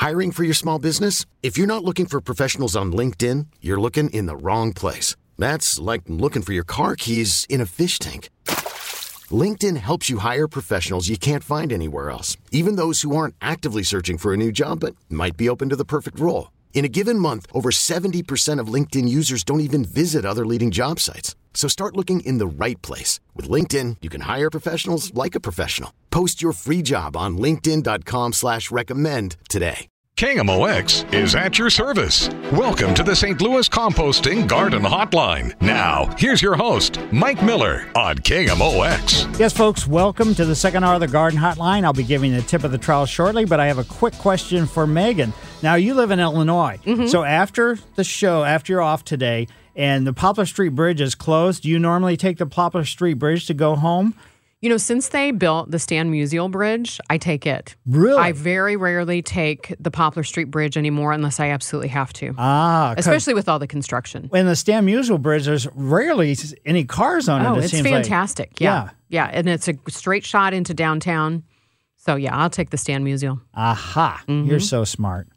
Hiring for your small business? If you're not looking for professionals on LinkedIn, you're looking in the wrong place. That's like looking for your car keys in a fish tank. LinkedIn helps you hire professionals you can't find anywhere else, even those who aren't actively searching for a new job but might be open to the perfect role. In a given month, over 70% of LinkedIn users don't even visit other leading job sites. So start looking in the right place. With LinkedIn, you can hire professionals like a professional. Post your free job on linkedin.com/recommend today. KMOX is at your service. Welcome to the St. Louis Composting Garden Hotline. Now, here's your host, Mike Miller on KMOX. Yes, folks, welcome to the second hour of the Garden Hotline. I'll be giving the tip of the trowel shortly, but I have a quick question for Megan. Now, you live in Illinois, so after the show, after you're off today, and the Poplar Street Bridge is closed, do you normally take the Poplar Street Bridge to go home? You know, since they built the Stan Musial Bridge, I take it. Really? I very rarely take the Poplar Street Bridge anymore unless I absolutely have to. Especially with all the construction. In the Stan Musial Bridge, there's rarely any cars on it. Oh, it's fantastic. Like. Yeah, and it's a straight shot into downtown. So, yeah, I'll take the Stan Musial. Aha. You're so smart.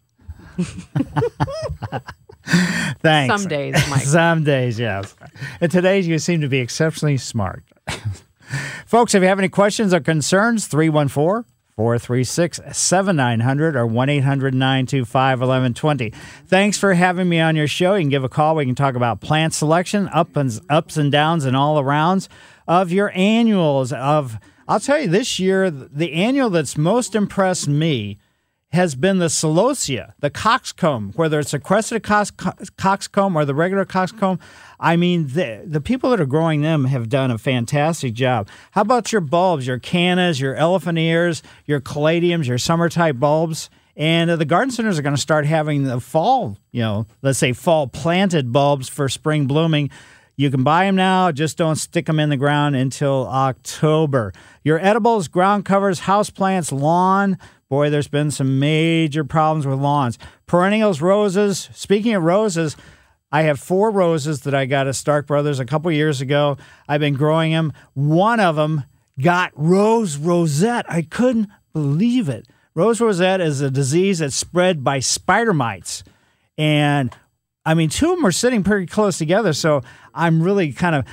Thanks. Some days, Mike. Some days, yes. And today you seem to be exceptionally smart. Folks, if you have any questions or concerns, 314-436-7900 or 1-800-925-1120. Thanks for having me on your show. You can give a call. We can talk about plant selection, ups and downs and all arounds of your annuals. I'll tell you, this year, the annual that's most impressed me has been the celosia, the coxcomb, whether it's a crested coxcomb or the regular coxcomb. I mean, the people that are growing them have done a fantastic job. How about your bulbs, your cannas, your elephant ears, your caladiums, your summer-type bulbs? And the garden centers are going to start having the fall, let's say fall-planted bulbs for spring blooming. You can buy them now, just don't stick them in the ground until October. Your edibles, ground covers, houseplants, lawn. Boy, there's been some major problems with lawns. Perennials, roses. Speaking of roses, I have 4 roses that I got at Stark Brothers a couple years ago. I've been growing them. One of them got rose rosette. I couldn't believe it. Rose rosette is a disease that's spread by spider mites. And, 2 of them are sitting pretty close together, so I'm really kind of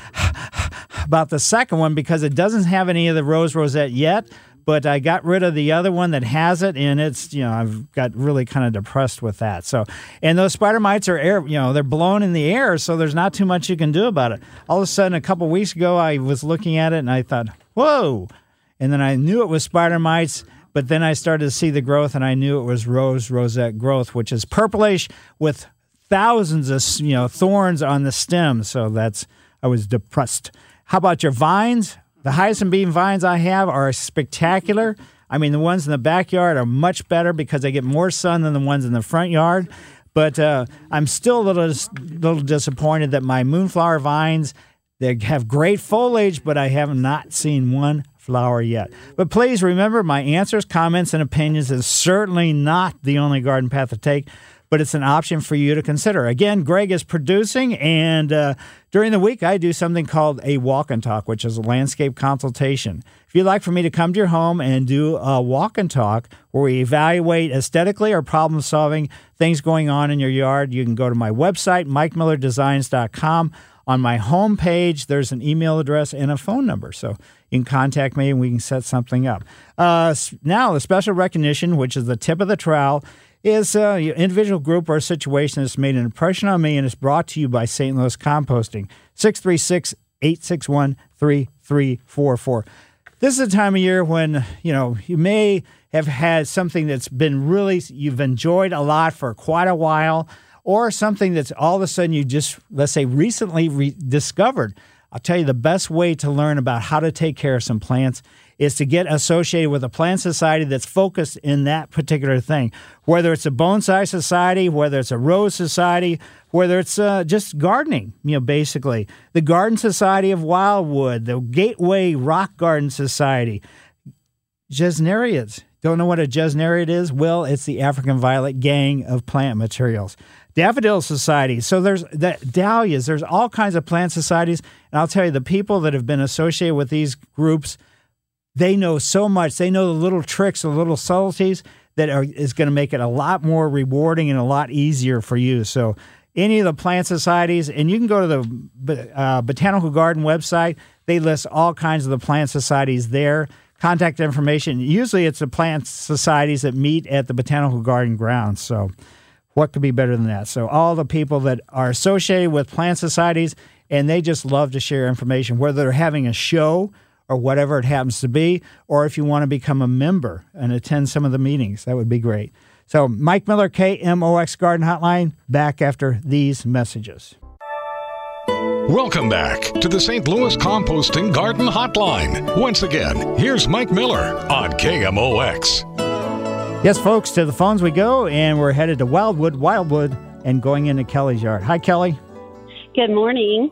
about the second one because it doesn't have any of the rose rosette yet. But I got rid of the other one that has it, and it's, I've got really kind of depressed with that. So, and those spider mites are air, they're blown in the air, so there's not too much you can do about it. All of a sudden, a couple weeks ago, I was looking at it, and I thought, whoa. And then I knew it was spider mites, but then I started to see the growth, and I knew it was rose rosette growth, which is purplish with thousands of, thorns on the stem. So I was depressed. How about your vines? The hyacinth bean vines I have are spectacular. The ones in the backyard are much better because they get more sun than the ones in the front yard. But I'm still a little disappointed that my moonflower vines, they have great foliage, but I have not seen one flower yet. But please remember, my answers, comments, and opinions is certainly not the only garden path to take, but it's an option for you to consider. Again, Greg is producing, and during the week, I do something called a walk and talk, which is a landscape consultation. If you'd like for me to come to your home and do a walk and talk where we evaluate aesthetically or problem-solving things going on in your yard, you can go to my website, MikeMillerDesigns.com. On my home page, there's an email address and a phone number, so you can contact me and we can set something up. Now, the special recognition, which is the tip of the trowel, is an individual group or a situation that's made an impression on me, and it's brought to you by St. Louis Composting, 636-861-3344. This is a time of year when, you may have had something that's been really, you've enjoyed a lot for quite a while, or something that's all of a sudden you just, let's say, recently rediscovered. I'll tell you the best way to learn about how to take care of some plants is to get associated with a plant society that's focused in that particular thing. Whether it's a bonsai society, whether it's a rose society, whether it's just gardening, basically. The Garden Society of Wildwood, the Gateway Rock Garden Society. Gesneriads. Don't know what a gesneriad is? Well, it's the African violet gang of plant materials. Daffodil Society. So there's dahlias. There's all kinds of plant societies. And I'll tell you, the people that have been associated with these groups, they know so much. They know the little tricks, the little subtleties is going to make it a lot more rewarding and a lot easier for you. So any of the plant societies, and you can go to the Botanical Garden website. They list all kinds of the plant societies there. Contact information. Usually it's the plant societies that meet at the Botanical Garden grounds. So what could be better than that? So all the people that are associated with plant societies, and they just love to share information, whether they're having a show or whatever it happens to be, or if you want to become a member and attend some of the meetings, that would be great. So Mike Miller, KMOX Garden Hotline, back after these messages. Welcome back to the St. Louis Composting Garden Hotline. Once again, here's Mike Miller on KMOX. Yes, folks, to the phones we go, and we're headed to Wildwood, and going into Kelly's yard. Hi, Kelly. Good morning.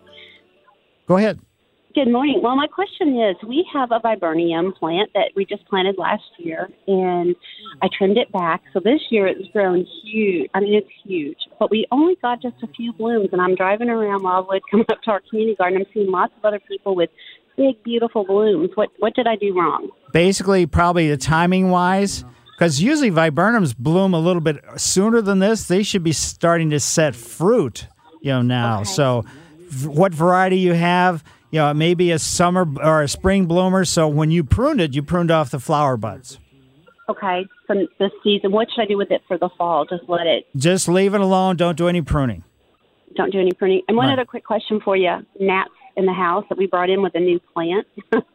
Go ahead. Good morning. Well, my question is, we have a viburnum plant that we just planted last year, and I trimmed it back. So this year it's grown huge. I mean, it's huge. But we only got just a few blooms, and I'm driving around Wildwood, coming up to our community garden. I'm seeing lots of other people with big, beautiful blooms. What did I do wrong? Basically, probably the timing-wise, because usually viburnums bloom a little bit sooner than this. They should be starting to set fruit, now. Okay. So what variety you have, it may be a summer or a spring bloomer. So when you pruned it, you pruned off the flower buds. Okay. So this season, what should I do with it for the fall? Just leave it alone. Don't do any pruning. Don't do any pruning. And one Right. other quick question for you. Gnats in the house that we brought in with a new plant.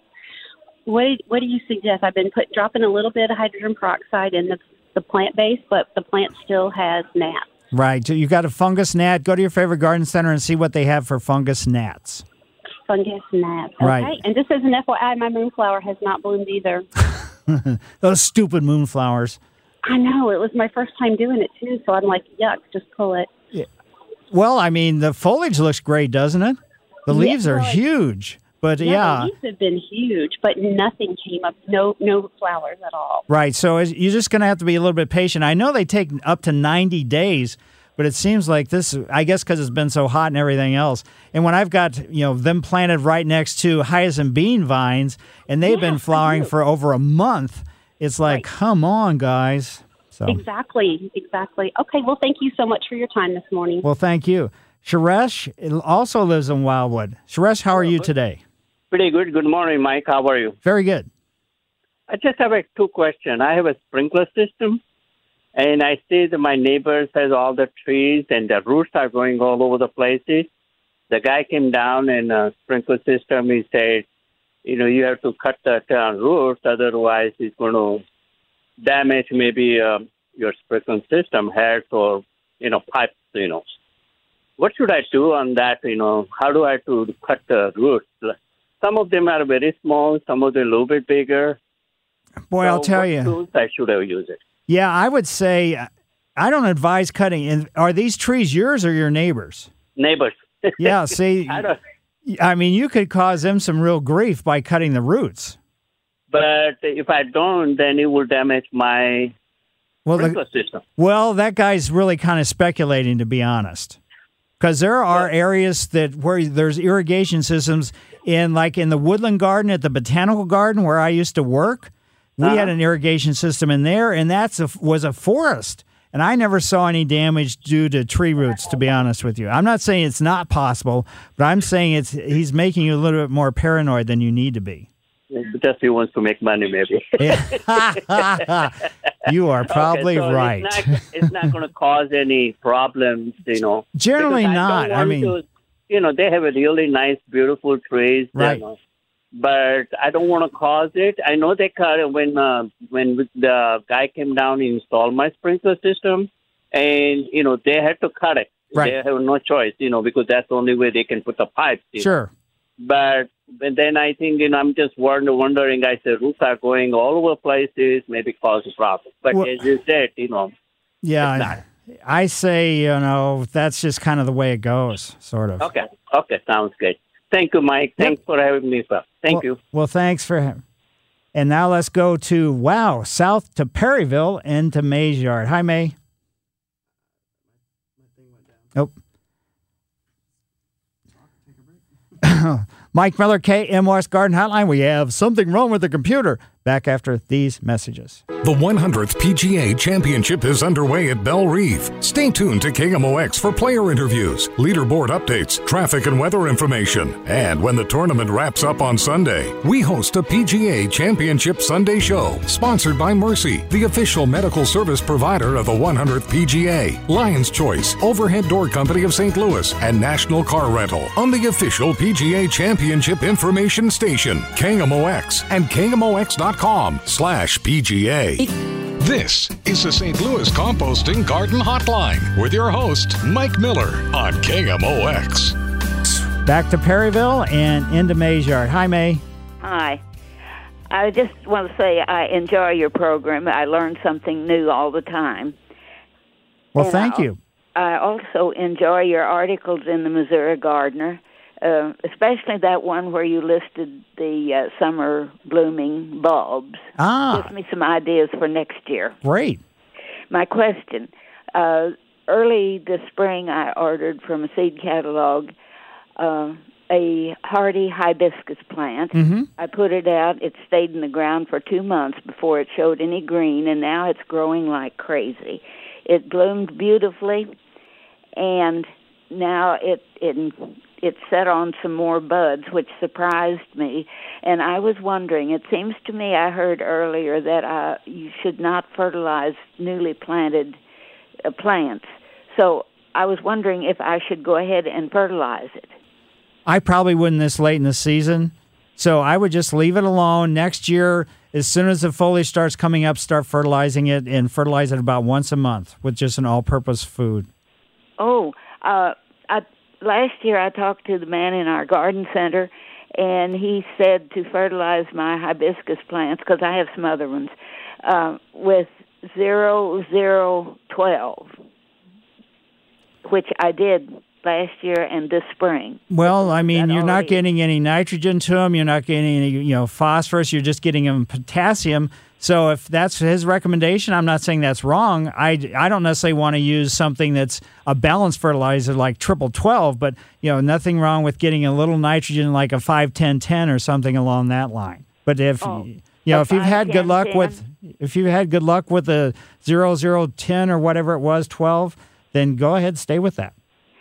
What do you suggest? I've been dropping a little bit of hydrogen peroxide in the plant base, but the plant still has gnats. Right. So you got a fungus gnat. Go to your favorite garden center and see what they have for fungus gnats. Fungus gnats. Okay. Right. And just as an FYI, my moonflower has not bloomed either. Those stupid moonflowers. I know. It was my first time doing it, too, so I'm like, yuck, just pull it. Yeah. Well, I mean, the foliage looks great, doesn't it? The leaves are huge. But the leaves have been huge, but nothing came up. No flowers at all. Right. So you're just going to have to be a little bit patient. I know they take up to 90 days, but it seems like this, I guess because it's been so hot and everything else. And when I've got, them planted right next to hyacinth bean vines, and they've been flowering for over a month, it's like, come on, guys. So Exactly. Okay, well, thank you so much for your time this morning. Well, thank you. Suresh also lives in Wildwood. Suresh, how are you today? Pretty good. Good morning, Mike. How are you? Very good. I just have two questions. I have a sprinkler system, and I see that my neighbors has all the trees, and the roots are going all over the places. The guy came down in a sprinkler system. He said, you have to cut the roots, otherwise it's going to damage maybe your sprinkler system heads or, pipes, What should I do on that? How do I to cut the roots? Some of them are very small, some of them a little bit bigger. Boy, I'll tell you. What tools I should have used it? Yeah, I would say I don't advise cutting. And are these trees yours or your neighbors? Neighbors. Yeah, see, I mean, you could cause them some real grief by cutting the roots. But if I don't, then it will damage my sprinkler system. Well, that guy's really kind of speculating, to be honest. Because there are areas where there's irrigation systems in the woodland garden at the botanical garden where I used to work. We had an irrigation system in there, and was a forest. And I never saw any damage due to tree roots, to be honest with you. I'm not saying it's not possible, but I'm saying he's making you a little bit more paranoid than you need to be. Because he wants to make money, maybe. You are probably right. It's not going to cause any problems, Generally not. They have a really nice, beautiful trees. Right. But I don't want to cause it. I know they cut it when the guy came down and installed my sprinkler system, and, they had to cut it. Right. They have no choice, because that's the only way they can put the pipes. Sure. But then I think, I'm just wondering, I said, roots are going all over places, maybe cause a problem. But as you said, yeah, I say, that's just kind of the way it goes, sort of. Okay, sounds good. Thank you, Mike. Thanks for having me, sir. Thank you. Well, thanks for him. And now let's go to, south to Perryville and to May's yard. Hi, May. Nope. Mike Miller, KMOX Garden Hotline. We have something wrong with the computer. Back after these messages. The 100th PGA Championship is underway at Belle Reve. Stay tuned to KMOX for player interviews, leaderboard updates, traffic and weather information. And when the tournament wraps up on Sunday, we host a PGA Championship Sunday show, sponsored by Mercy, the official medical service provider of the 100th PGA, Lion's Choice, Overhead Door Company of St. Louis, and National Car Rental on the official PGA Championship information station, KMOX, and KMOX.com/PGA. This is the St. Louis Composting Garden Hotline with your host, Mike Miller on KMOX. Back to Perryville and into May's Yard. Hi, May. Hi. I just want to say I enjoy your program. I learn something new all the time. Well, thank you. I also enjoy your articles in the Missouri Gardener, especially that one where you listed the summer blooming bulbs. Gives me some ideas for next year. Great. My question, early this spring I ordered from a seed catalog a hardy hibiscus plant. Mm-hmm. I put it out. It stayed in the ground for 2 months before it showed any green, and now it's growing like crazy. It bloomed beautifully, and now it set on some more buds, which surprised me. And I was wondering, it seems to me I heard earlier that you should not fertilize newly planted plants. So I was wondering if I should go ahead and fertilize it. I probably wouldn't this late in the season, so I would just leave it alone. Next year, as soon as the foliage starts coming up, start fertilizing it, and fertilize it about once a month with just an all-purpose food. Oh, last year I talked to the man in our garden center, and he said to fertilize my hibiscus plants, because I have some other ones, with 0012, which I did last year and this spring. Well, I mean, you're not getting any nitrogen to them. You're not getting any, phosphorus. You're just getting them potassium. So if that's his recommendation, I'm not saying that's wrong. I don't necessarily want to use something that's a balanced fertilizer like 12, but nothing wrong with getting a little nitrogen like a 5-10-10 or something along that line. But if if you've had good luck with the 0010 or whatever it was 12, then go ahead, stay with that.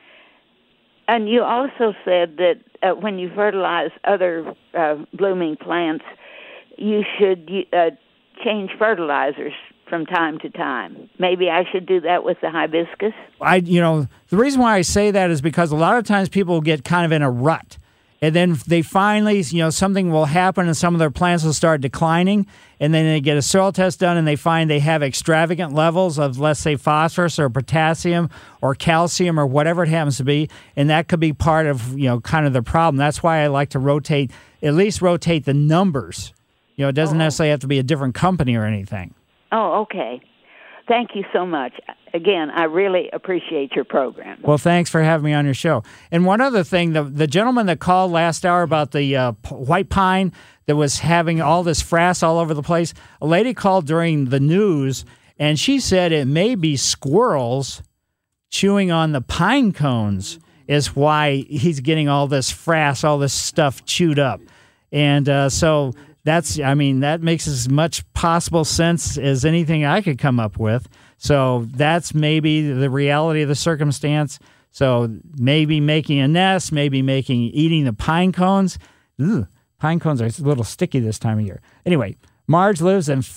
And you also said that when you fertilize other blooming plants, you should change fertilizers from time to time. Maybe I should do that with the hibiscus? The reason why I say that is because a lot of times people get kind of in a rut. And then they finally, something will happen and some of their plants will start declining. And then they get a soil test done and they find they have extravagant levels of, let's say, phosphorus or potassium or calcium or whatever it happens to be. And that could be part of, kind of the problem. That's why I like to rotate the numbers. It doesn't necessarily have to be a different company or anything. Oh, okay. Thank you so much. Again, I really appreciate your program. Well, thanks for having me on your show. And one other thing, the gentleman that called last hour about the white pine that was having all this frass all over the place, a lady called during the news, and she said it may be squirrels chewing on the pine cones is why he's getting all this frass, all this stuff chewed up. And so that makes as much possible sense as anything I could come up with. So that's maybe the reality of the circumstance. So maybe making a nest, eating the pine cones. Ugh, pine cones are a little sticky this time of year. Anyway, Marge lives in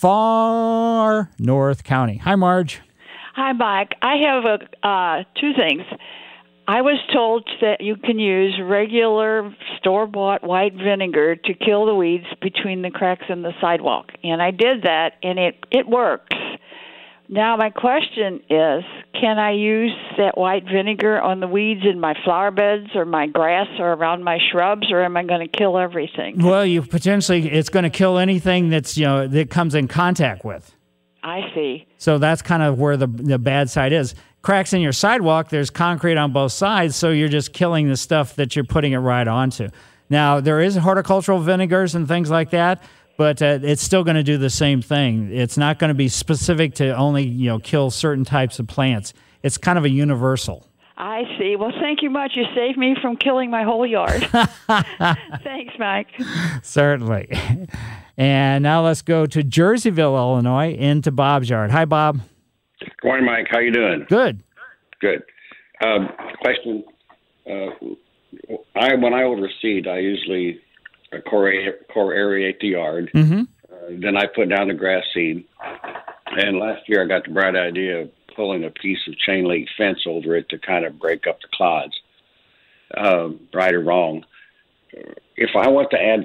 far North County. Hi, Marge. Hi, Mike. I have two things. I was told that you can use regular store-bought white vinegar to kill the weeds between the cracks in the sidewalk. And I did that, and it works. Now my question is, can I use that white vinegar on the weeds in my flower beds or my grass or around my shrubs, or am I going to kill everything? Well, it's going to kill anything that comes in contact with. I see. So that's kind of where the bad side is. Cracks in your sidewalk, there's concrete on both sides, so you're just killing the stuff that you're putting it right onto. Now, there is horticultural vinegars and things like that, but it's still going to do the same thing. It's not going to be specific to only kill certain types of plants. It's kind of a universal. I see. Well, thank you much. You saved me from killing my whole yard. Thanks, Mike. Certainly. And now let's go to Jerseyville, Illinois, into Bob's yard. Hi, Bob. Good morning, Mike. How you doing? Good. Good. Question. When I overseed, I usually core aerate the yard. Mm-hmm. Then I put down the grass seed. And last year I got the bright idea of pulling a piece of chain link fence over it to kind of break up the clods. Right or wrong. If I want to add...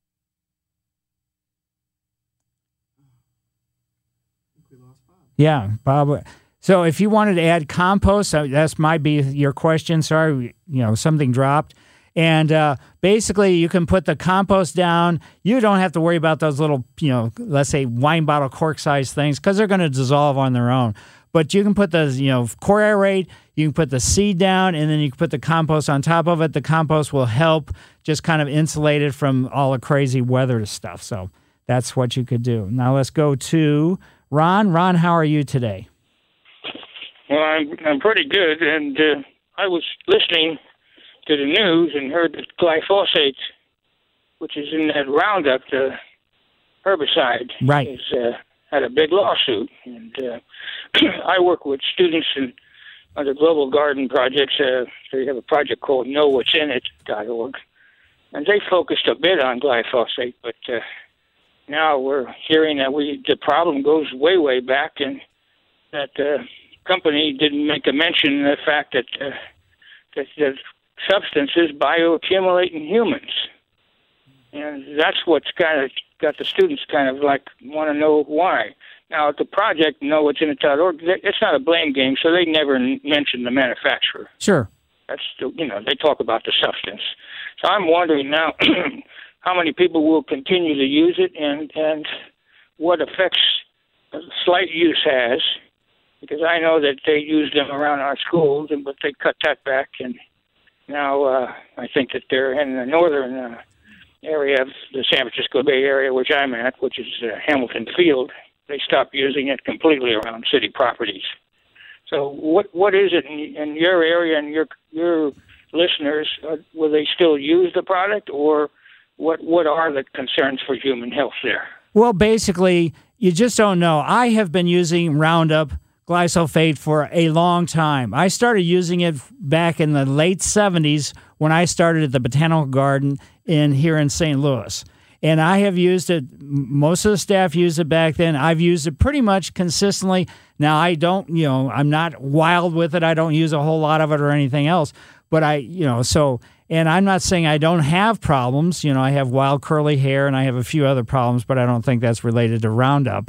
Yeah, Bob. So if you wanted to add compost, that might be your question. Sorry, something dropped. And basically, you can put the compost down. You don't have to worry about those little, let's say wine bottle cork-sized things because they're going to dissolve on their own. But you can put the, core aerate, you can put the seed down, and then you can put the compost on top of it. The compost will help just kind of insulate it from all the crazy weather stuff. So that's what you could do. Now let's go to Ron. Ron, how are you today? Well, I'm pretty good, and I was listening to the news and heard that glyphosate, which is in that Roundup, the herbicide, right, had a big lawsuit. And I work with students under Global Garden Projects. They have a project called KnowWhat'sInIt.org, and they focused a bit on glyphosate, but now we're hearing that the problem goes way, way back, and that company didn't make a mention of the fact that the substance is bioaccumulate in humans. And that's what's kind of got the students kind of like want to know why. Now, at the project, KnowWhat'sInIt.org, it's not a blame game, so they never mention the manufacturer. Sure. That's they talk about the substance. So I'm wondering now how many people will continue to use it and what effects slight use has. Because I know that they use them around our schools, but they cut that back, and now I think that they're in the northern area of the San Francisco Bay Area, which I'm at, which is Hamilton Field. They stopped using it completely around city properties. So what is it in your area and your listeners? Will they still use the product, or what are the concerns for human health there? Well, basically, you just don't know. I have been using Roundup glyphosate for a long time. I started using it back in the late 70s when I started at the Botanical Garden here in St. Louis. And I have used it, most of the staff used it back then. I've used it pretty much consistently. Now, I don't, I'm not wild with it. I don't use a whole lot of it or anything else. But and I'm not saying I don't have problems. I have wild curly hair and I have a few other problems, but I don't think that's related to Roundup.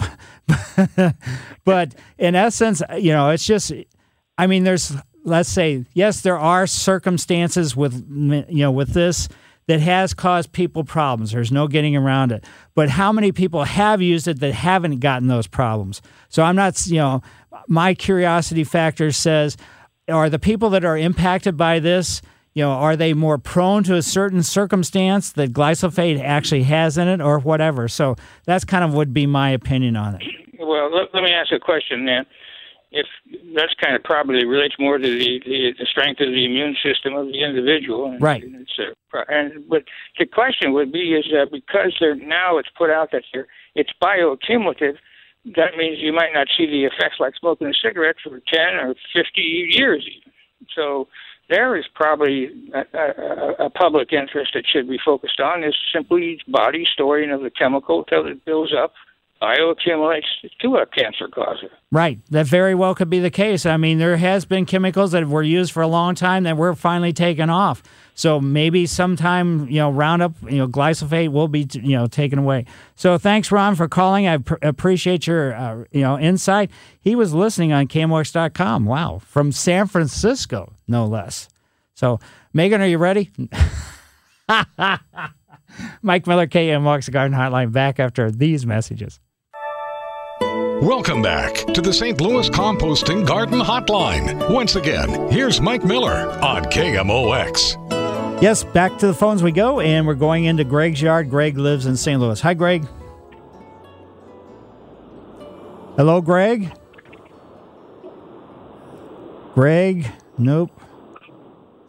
But in essence, it's just, there's, let's say, yes, there are circumstances with this that has caused people problems. There's no getting around it. But how many people have used it that haven't gotten those problems? So I'm not, my curiosity factor says, are the people that are impacted by this, are they more prone to a certain circumstance that glyphosate actually has in it or whatever? So that's kind of would be my opinion on it. Well, let me ask you a question then. If that's kind of probably relates more to the strength of the immune system of the individual. And, right. But the question would be is because now it's put out that it's bioaccumulative, that means you might not see the effects like smoking a cigarette for 10 or 50 years even. So there is probably a public interest that should be focused on is simply body storing of the chemical until it builds up, bioaccumulates to a cancer causer. Right. That very well could be the case. There has been chemicals that were used for a long time that were finally taken off. So maybe sometime, Roundup, glyphosate will be, taken away. So thanks, Ron, for calling. I appreciate your, insight. He was listening on KMOX.com. Wow. From San Francisco, no less. So, Megan, are you ready? Mike Miller, KMOX Garden Hotline, back after these messages. Welcome back to the St. Louis Composting Garden Hotline. Once again, here's Mike Miller on KMOX. Yes, back to the phones we go, and we're going into Greg's yard. Greg lives in St. Louis. Hi, Greg. Hello, Greg? Greg? Nope.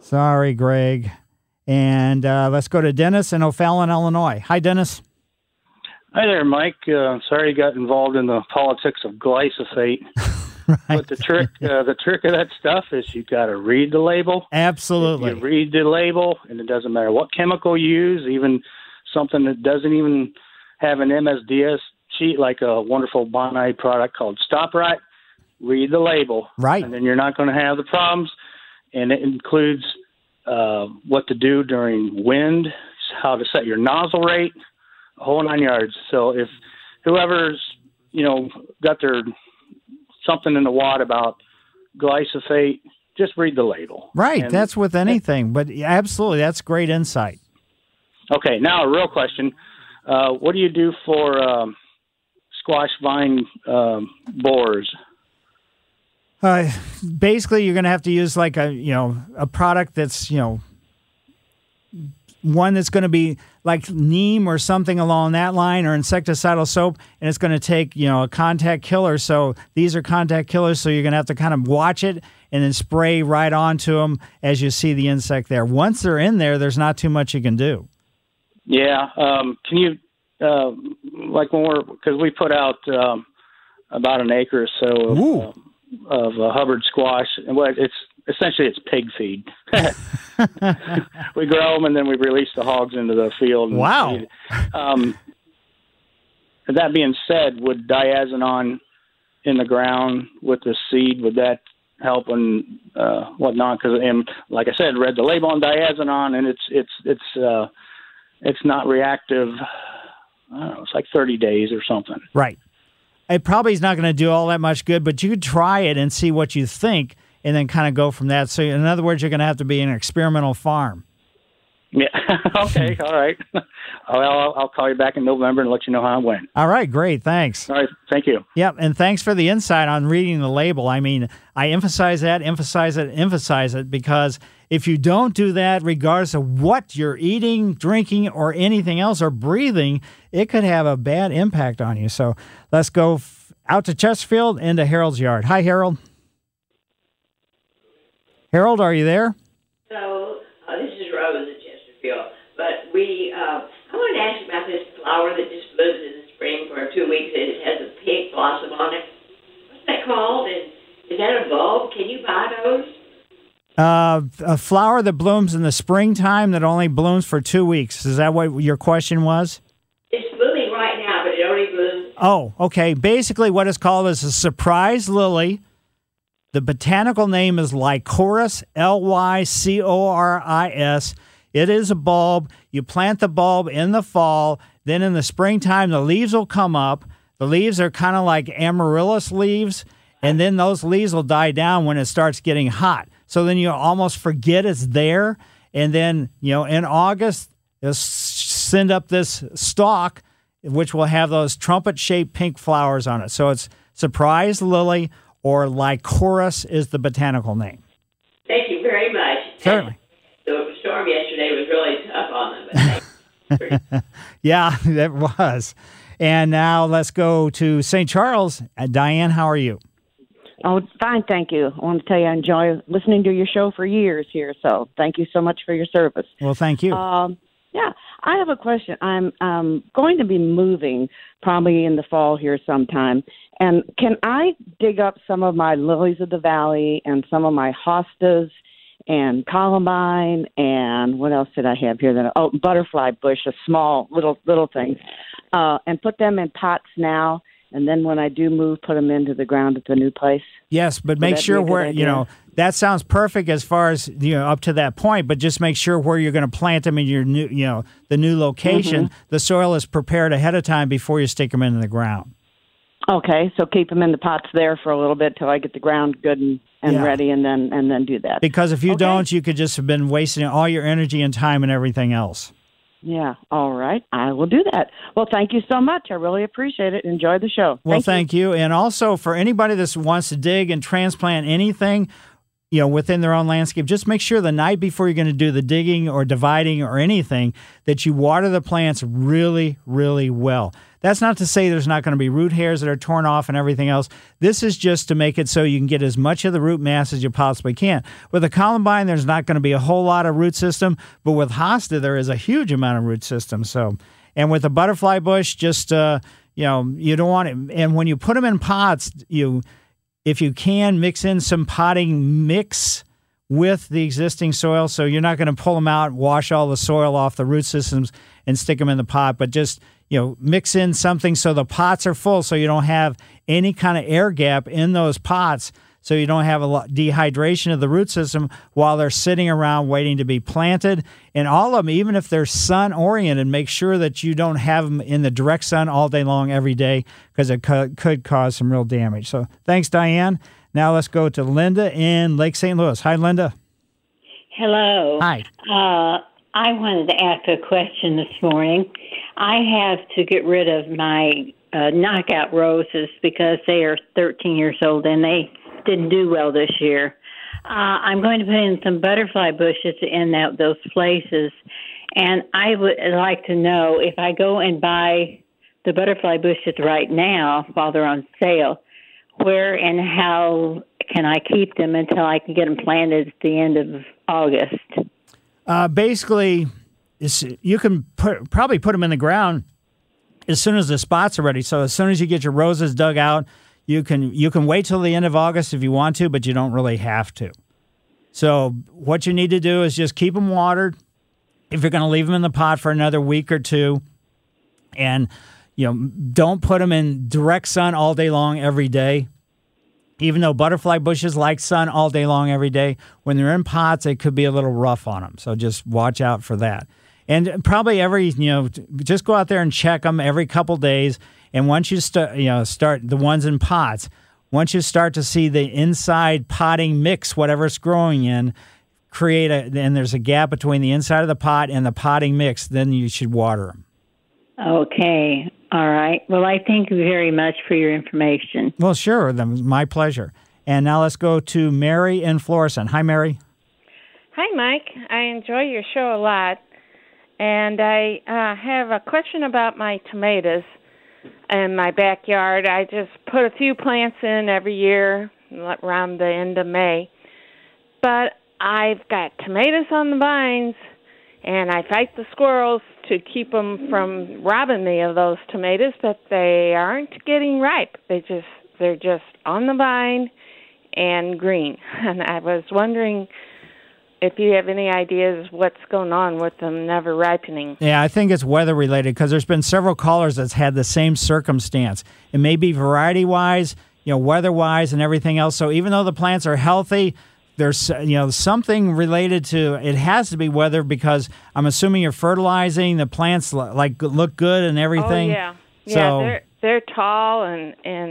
Sorry, Greg. And let's go to Dennis in O'Fallon, Illinois. Hi, Dennis. Hi there, Mike. Sorry you got involved in the politics of glyphosate. Right. But the trick of that stuff is you got to read the label. Absolutely. You read the label, and it doesn't matter what chemical you use, even something that doesn't even have an MSDS sheet, like a wonderful Bonnie product called StopRite. Read the label. Right. And then you're not going to have the problems. And it includes what to do during wind, how to set your nozzle rate, a whole 9 yards. So if whoever's, got their something in the wad about glyphosate, just read the label. Right, and that's with anything, but absolutely, that's great insight. Okay, now a real question. What do you do for squash vine borers? Basically, you're going to have to use like a product that's, one that's going to be like neem or something along that line, or insecticidal soap, and it's going to take, a contact killer. So these are contact killers, so you're going to have to kind of watch it and then spray right onto them as you see the insect there. Once they're in there, there's not too much you can do. Yeah. Can you, because we put out about an acre or so of Hubbard squash, and it's pig feed. We grow them and then we release the hogs into the field. Wow. That being said, would diazinon in the ground with the seed, would that help and whatnot? Because, like I said, read the label on diazinon, and it's not reactive. I don't know, it's like 30 days or something. Right. It probably is not going to do all that much good, but you could try it and see what you think, and then kind of go from that. So, in other words, you're going to have to be an experimental farm. Yeah. Okay. All right. I'll call you back in November and let you know how it went. All right. Great. Thanks. All right. Thank you. Yep. And thanks for the insight on reading the label. I mean, I emphasize it, because if you don't do that, regardless of what you're eating, drinking, or anything else, or breathing, it could have a bad impact on you. So let's go out to Chesterfield into Harold's yard. Hi, Harold. Harold, are you there? So, this is Rose at Chesterfield. But I wanted to ask about this flower that just blooms in the spring for 2 weeks and it has a pink blossom on it. What's that called? And is that a bulb? Can you buy those? A flower that blooms in the springtime that only blooms for 2 weeks. Is that what your question was? It's blooming right now, but it only blooms. Oh, okay. Basically, what it's called is a surprise lily. The botanical name is Lycoris, Lycoris. It is a bulb. You plant the bulb in the fall. Then in the springtime, the leaves will come up. The leaves are kind of like amaryllis leaves. And then those leaves will die down when it starts getting hot. So then you almost forget it's there. And then, in August, they'll send up this stalk, which will have those trumpet-shaped pink flowers on it. So it's surprise lily, or Lycoris is the botanical name. Thank you very much. Certainly. The storm yesterday was really tough on them. Yeah, that was. And now let's go to St. Charles. Diane, how are you? Oh, fine, thank you. I want to tell you I enjoy listening to your show for years here, so thank you so much for your service. Well, thank you. Yeah, I have a question. I'm going to be moving probably in the fall here sometime, and can I dig up some of my lilies of the valley and some of my hostas and columbine and what else did I have here? Butterfly bush, a small little thing, and put them in pots now. And then when I do move, put them into the ground at the new place. Yes, but make sure where, that sounds perfect as far as, up to that point, but just make sure where you're going to plant them in your new, the new location, the soil is prepared ahead of time before you stick them into the ground. Okay, so keep them in the pots there for a little bit till I get the ground good and ready, and then do that. Because if you don't, you could just have been wasting all your energy and time and everything else. Yeah, all right. I will do that. Well, thank you so much. I really appreciate it. Enjoy the show. Well, thank you. And also, for anybody that wants to dig and transplant anything, within their own landscape, just make sure the night before you're going to do the digging or dividing or anything that you water the plants really, really well. That's not to say there's not going to be root hairs that are torn off and everything else. This is just to make it so you can get as much of the root mass as you possibly can. With a columbine, there's not going to be a whole lot of root system, but with hosta, there is a huge amount of root system. So, and with a butterfly bush, just, you don't want it. And when you put them in pots, if you can, mix in some potting mix with the existing soil. So you're not going to pull them out, wash all the soil off the root systems and stick them in the pot, but just, mix in something so the pots are full so you don't have any kind of air gap in those pots, so you don't have a dehydration of the root system while they're sitting around waiting to be planted. And all of them, even if they're sun-oriented, make sure that you don't have them in the direct sun all day long every day, because it could cause some real damage. So thanks, Diane. Now let's go to Linda in Lake St. Louis. Hi, Linda. Hello. Hi. I wanted to ask a question this morning. I have to get rid of my knockout roses because they are 13 years old and they didn't do well this year. I'm going to put in some butterfly bushes in those places, and I would like to know if I go and buy the butterfly bushes right now while they're on sale, where and how can I keep them until I can get them planted at the end of August? Basically, you can probably put them in the ground as soon as the spots are ready. So as soon as you get your roses dug out, you can wait till the end of August if you want to, but you don't really have to. So what you need to do is just keep them watered. If you're going to leave them in the pot for another week or two, and don't put them in direct sun all day long every day. Even though butterfly bushes like sun all day long every day, when they're in pots, it could be a little rough on them. So just watch out for that. And probably just go out there and check them every couple days. And once you start the ones in pots, once you start to see the inside potting mix, whatever it's growing in, and there's a gap between the inside of the pot and the potting mix, then you should water them. Okay. All right. Well, I thank you very much for your information. Well, sure. That was my pleasure. And now let's go to Mary in Florissant. Hi, Mary. Hi, Mike. I enjoy your show a lot. And I have a question about my tomatoes in my backyard. I just put a few plants in every year around the end of May. But I've got tomatoes on the vines, and I fight the squirrels to keep them from robbing me of those tomatoes, but they aren't getting ripe. They're just on the vine and green. And I was wondering if you have any ideas what's going on with them never ripening. Yeah, I think it's weather related, because there's been several callers that's had the same circumstance. It may be variety-wise, weather-wise and everything else. So even though the plants are healthy, there's something related to it. Has to be weather, because I'm assuming you're fertilizing the plants, look good and everything. Oh yeah, they're tall and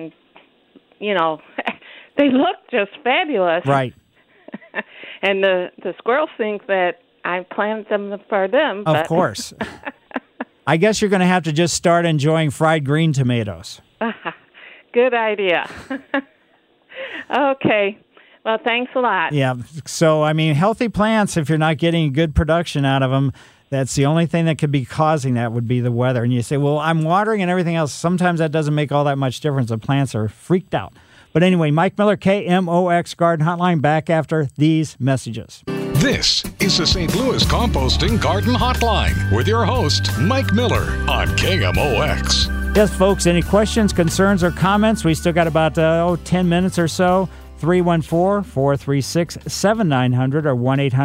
they look just fabulous. Right. And the squirrels think that I planted them for them. Of course. I guess you're going to have to just start enjoying fried green tomatoes. Good idea. Okay. Well, thanks a lot. Yeah. So, healthy plants, if you're not getting good production out of them, that's the only thing that could be causing that would be the weather. And you say, well, I'm watering and everything else. Sometimes that doesn't make all that much difference. The plants are freaked out. But anyway, Mike Miller, KMOX Garden Hotline, back after these messages. This is the St. Louis Composting Garden Hotline with your host, Mike Miller on KMOX. Yes, folks, any questions, concerns, or comments? We still got about 10 minutes or so. 314-436-7900 or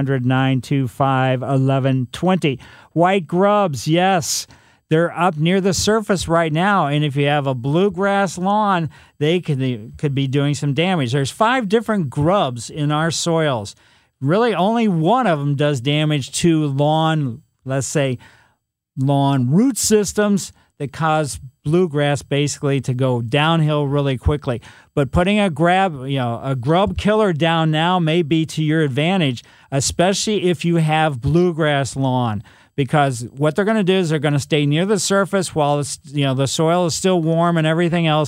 1-800-925-1120. White grubs, yes, they're up near the surface right now, and if you have a bluegrass lawn, they could be doing some damage. There's 5 different grubs in our soils. Really, only one of them does damage to lawn, let's say, lawn root systems that cause bluegrass basically to go downhill really quickly. But putting a grub killer down now may be to your advantage, especially if you have bluegrass lawn, because what they're going to do is they're going to stay near the surface while the soil is still warm and everything else.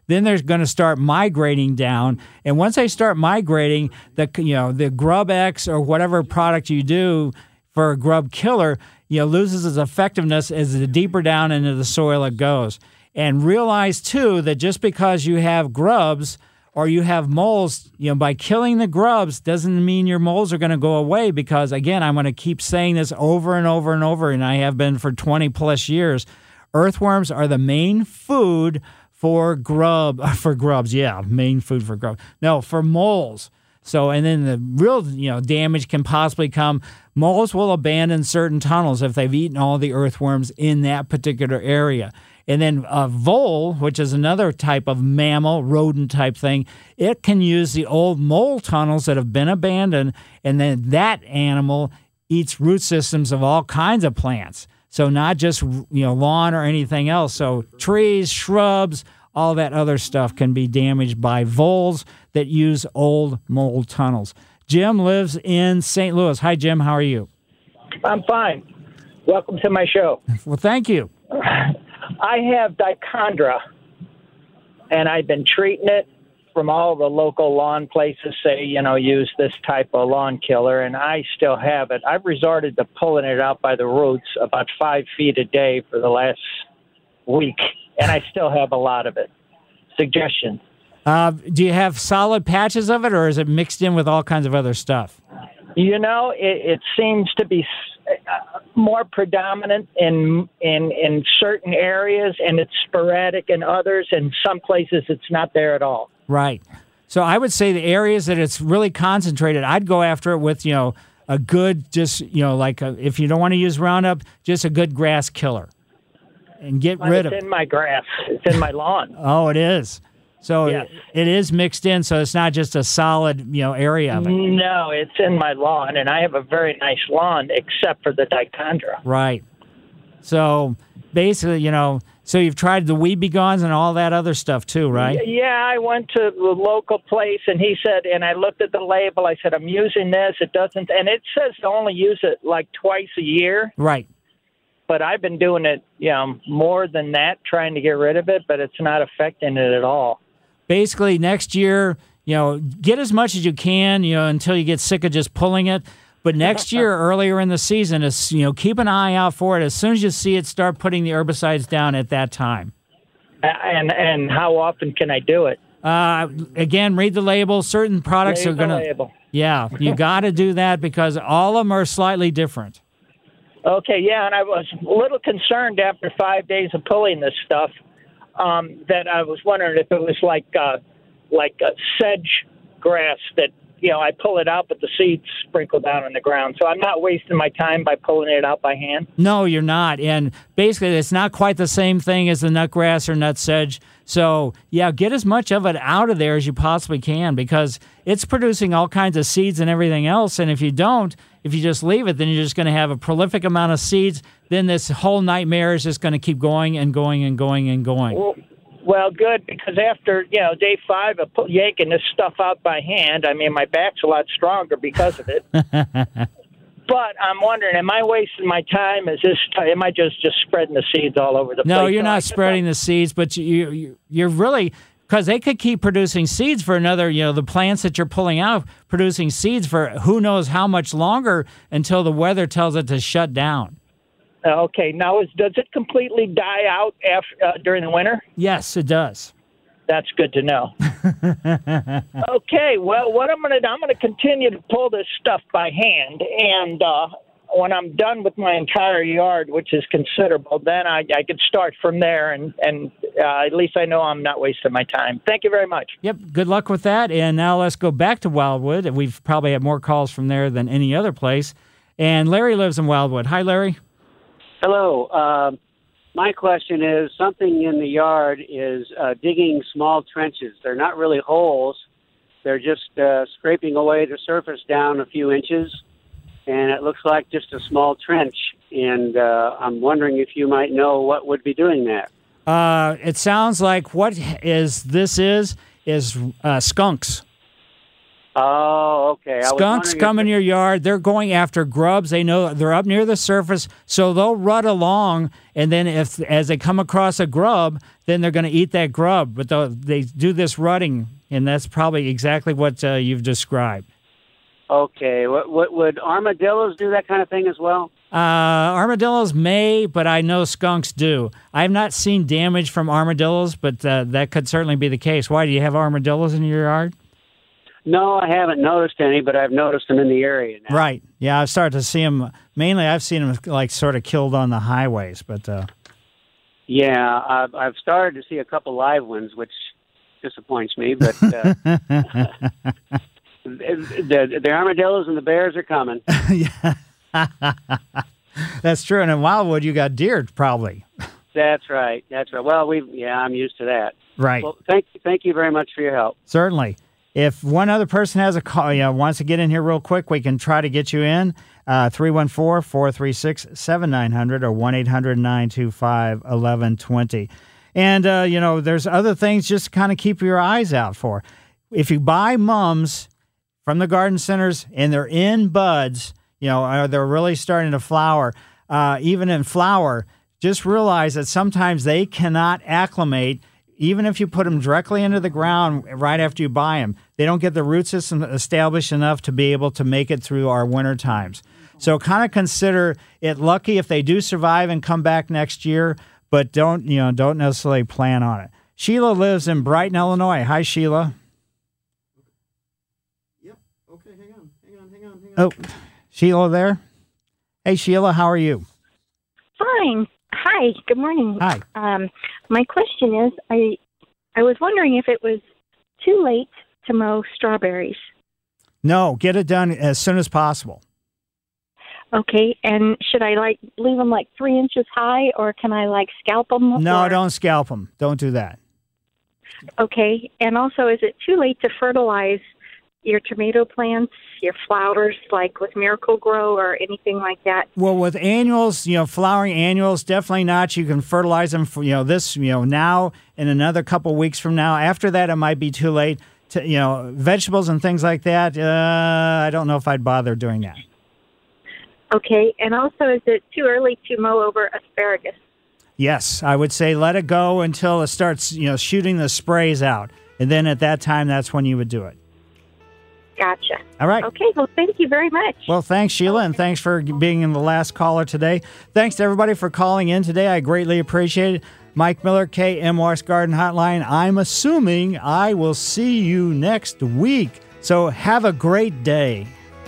then they're going to start migrating down. And once they start migrating, the Grub X or whatever product you do for a grub killer, loses its effectiveness as the deeper down into the soil it goes. And realize, too, that just because you have grubs or you have moles, by killing the grubs doesn't mean your moles are going to go away because, again, I'm going to keep saying this over and over and over, and I have been for 20-plus years. Earthworms are the main food for grubs. Yeah, main food for grubs. No, for moles. So, and then the real, damage can possibly come. Moles will abandon certain tunnels if they've eaten all the earthworms in that particular area. And then a vole, which is another type of mammal, rodent type thing, it can use the old mole tunnels that have been abandoned, and then that animal eats root systems of all kinds of plants. So not just, lawn or anything else. So trees, shrubs, all that other stuff can be damaged by voles that use old mole tunnels. Jim lives in St. Louis. Hi, Jim. How are you? I'm fine. Welcome to my show. Well, thank you. I have dichondra, and I've been treating it from all the local lawn places say, use this type of lawn killer, and I still have it. I've resorted to pulling it out by the roots about 5 feet a day for the last week, and I still have a lot of it. Suggestion. Do you have solid patches of it, or is it mixed in with all kinds of other stuff? It seems to be more predominant in certain areas, and it's sporadic in others, and some places it's not there at all. Right. So I would say the areas that it's really concentrated, I'd go after it with, a good, just, if you don't want to use Roundup, just a good grass killer. And get rid of it. It's in my grass. It's in my lawn. Oh, it is. So yes. It is mixed in, so it's not just a solid, area of it. No, it's in my lawn, and I have a very nice lawn except for the dichondra. Right. So basically, so you've tried the Weed Be Gones and all that other stuff too, right? Yeah, I went to the local place, and he said, and I looked at the label. I said, I'm using this. It doesn't, and it says to only use it like twice a year. Right. But I've been doing it, more than that, trying to get rid of it, but it's not affecting it at all. Basically, next year, get as much as you can, until you get sick of just pulling it. But next year, earlier in the season, is keep an eye out for it. As soon as you see it, start putting the herbicides down at that time. And how often can I do it? Again, read the label. Certain products are going to. Yeah, you got to do that because all of them are slightly different. Okay, yeah, and I was a little concerned after 5 days of pulling this stuff that I was wondering if it was like a sedge grass that, I pull it out, but the seeds sprinkle down on the ground. So I'm not wasting my time by pulling it out by hand? No, you're not. And basically, it's not quite the same thing as the nutgrass or nut sedge. So, yeah, get as much of it out of there as you possibly can because it's producing all kinds of seeds and everything else. And if you just leave it, then you're just going to have a prolific amount of seeds. Then this whole nightmare is just going to keep going and going and going and going. Well, good, because after, day 5 of yanking this stuff out by hand, my back's a lot stronger because of it. But I'm wondering, am I wasting my time? Am I just spreading the seeds all over the place? No, you're not spreading the seeds, but you're really, because they could keep producing seeds for another, the plants that you're pulling out, producing seeds for who knows how much longer until the weather tells it to shut down. Okay, now does it completely die out during the winter? Yes, it does. That's good to know. Okay, well, what I'm going to continue to pull this stuff by hand, and when I'm done with my entire yard, which is considerable, then I can start from there, and at least I know I'm not wasting my time. Thank you very much. Yep, good luck with that. And now let's go back to Wildwood. We've probably had more calls from there than any other place. And Larry lives in Wildwood. Hi, Larry. Hello. My question is, something in the yard is digging small trenches. They're not really holes. They're just scraping away the surface down a few inches, and it looks like just a small trench. And I'm wondering if you might know what would be doing that. It sounds like this is skunks. Oh, okay. Skunks come in your yard. They're going after grubs. They know they're up near the surface, so they'll rut along. And then as they come across a grub, then they're going to eat that grub. But they do this rutting, and that's probably exactly what you've described. Okay. What would armadillos do that kind of thing as well? Armadillos may, but I know skunks do. I have not seen damage from armadillos, but that could certainly be the case. Why, do you have armadillos in your yard? No, I haven't noticed any, but I've noticed them in the area now. Right. Yeah, I've started to see them. Mainly, I've seen them like sort of killed on the highways, but... Yeah, I've started to see a couple live ones, which disappoints me, but the armadillos and the bears are coming. Yeah. That's true. And in Wildwood, you got deer, probably. That's right. Well, I'm used to that. Right. Well, thank you very much for your help. Certainly. If one other person has a call, wants to get in here real quick, we can try to get you in. 314-436-7900 or 1-800-925-1120. And, there's other things just to kind of keep your eyes out for. If you buy mums from the garden centers and they're in buds, they're really starting to flower, even in flower, just realize that sometimes they cannot acclimate. Even if you put them directly into the ground right after you buy them, they don't get the root system established enough to be able to make it through our winter times. So kind of consider it lucky if they do survive and come back next year, but don't necessarily plan on it. Sheila lives in Brighton, Illinois. Hi, Sheila. Yep. Okay, hang on. Oh, Sheila there? Hey, Sheila, how are you? Fine. Hi, good morning. Hi. My question is, I was wondering if it was too late to mow strawberries. No, get it done as soon as possible. Okay, and should I leave them 3 inches high, or can I scalp them? No, don't scalp them. Don't do that. Okay, and also, is it too late to fertilize your tomato plants, your flowers, with Miracle-Gro or anything like that? Well, with annuals, flowering annuals, definitely not. You can fertilize them for, now and another couple weeks from now. After that, it might be too late. Vegetables and things like that, I don't know if I'd bother doing that. Okay, and also, is it too early to mow over asparagus? Yes, I would say let it go until it starts, shooting the sprays out. And then at that time, that's when you would do it. Gotcha. All right. Okay, well, thank you very much. Well, thanks, Sheila, and thanks for being in the last caller today. Thanks to everybody for calling in today. I greatly appreciate it. Mike Miller, KMOX Garden Hotline. I'm assuming I will see you next week. So have a great day.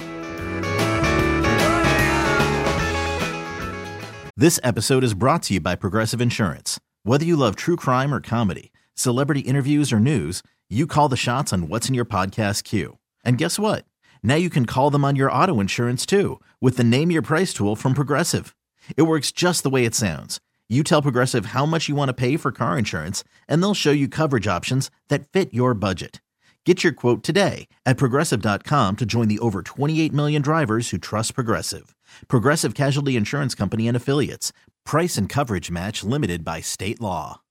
This episode is brought to you by Progressive Insurance. Whether you love true crime or comedy, celebrity interviews or news, you call the shots on what's in your podcast queue. And guess what? Now you can call them on your auto insurance too with the Name Your Price tool from Progressive. It works just the way it sounds. You tell Progressive how much you want to pay for car insurance, and they'll show you coverage options that fit your budget. Get your quote today at Progressive.com to join the over 28 million drivers who trust Progressive. Progressive Casualty Insurance Company and Affiliates. Price and coverage match limited by state law.